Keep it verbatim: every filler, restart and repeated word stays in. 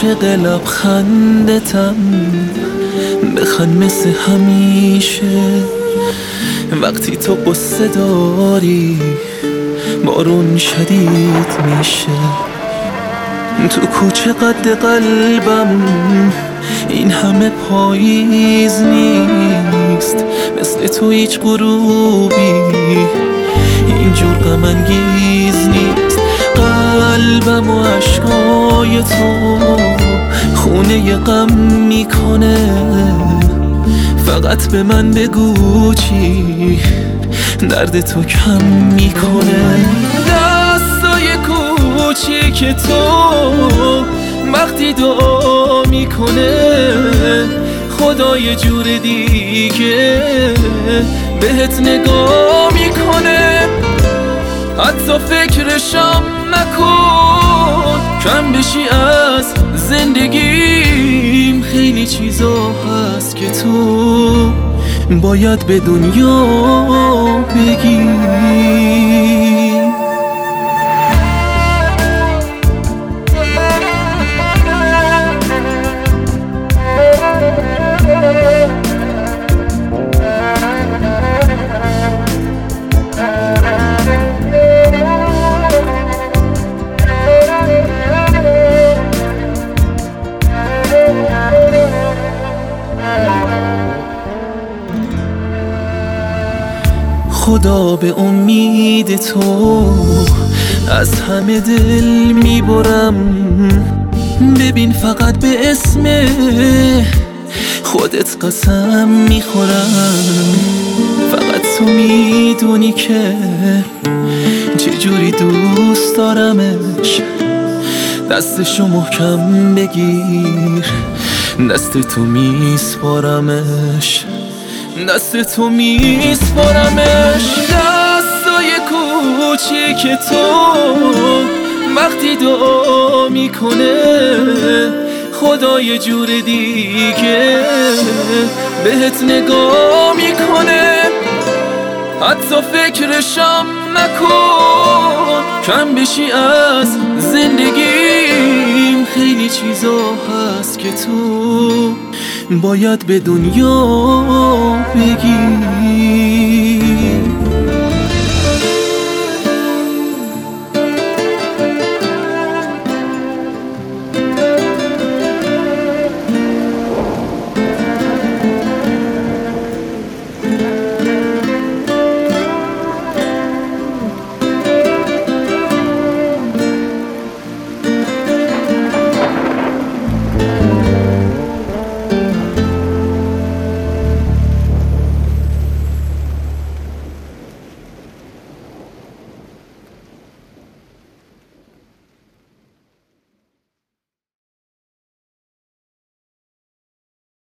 عاشق لبخندتم، بخند مثل همیشه. وقتی تو قصه داری بارون شدید میشه. تو کوچه قد قلبم این همه پاییز نیست، مثل تو هیچ غروبی اینجور غم انگیز نیست. قلبم و عشقای تو خونه غم میکنه، فقط به من بگو چی درد تو کم میکنه. دستای کوچیک تو وقتی دعا میکنه، خدا یه جور دیگه بهت نگاه میکنه. حتی فکرشم نکن کم بشی از زندگیم. خیلی چیزا هست که تو باید به دنیا بگی. خدا به امید تو از همه دل میبرم. ببین فقط به اسم خودت قسم میخورم. فقط تو میدونی که چجوری دوست دارمش. دستشو محکم بگیر، دست تو میسپارمش، دست تو میسپارمش. دستای کوچیک تو وقتی دعا میکنه، خدا یه جور دیگه بهت نگاه میکنه. حتی فکرشم نکن کم بشی از زندگیم. خیلی چیزا هست که تو باید به دنیا بگی.